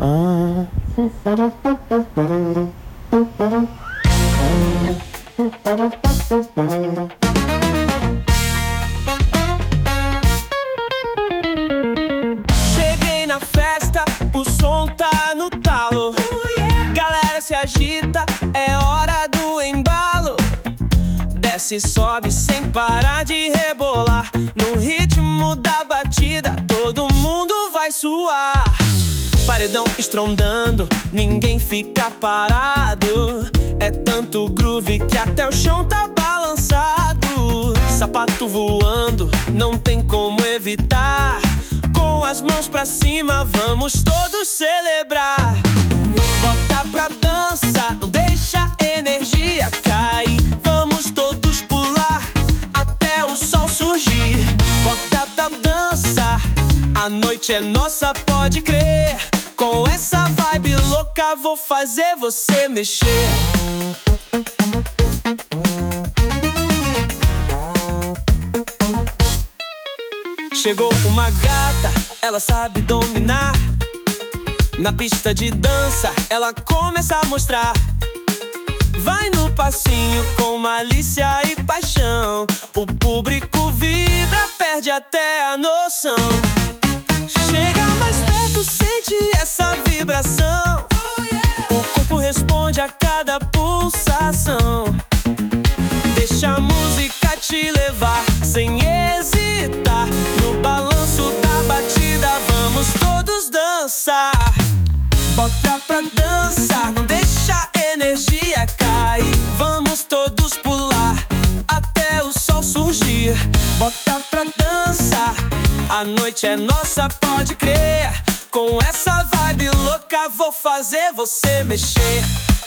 Cheguei na festa, o som tá no talo. Galera se agita, é hora do embalo. Desce e sobe sem parar de rebolar. No ritmo da batida, todo mundo vai suar. Paredão estrondando, ninguém fica parado. É tanto groove que até o chão tá balançado. Sapato voando, não tem como evitar. Com as mãos pra cima, vamos todos celebrar. Bota pra dança, não deixa a energia cair. Vamos todos pular até o sol surgir. Bota pra dança, a noite é nossa, pode crer. Com essa vibe louca vou fazer você mexer. Chegou uma gata, ela sabe dominar. Na pista de dança, ela começa a mostrar. Vai no passinho com malícia e paixão. O público vibra, perde até a noção. Chega mais perto, sente essa vibração. O corpo responde a cada pulsação. Deixa a música te levar sem hesitar. No balanço da batida, vamos todos dançar. Bota pra dança, não deixa a energia cair. Vamos todos pular até o sol surgir. Bota pra dança, a noite é nossa, pode crer. Com essa vibe louca vou fazer você mexer.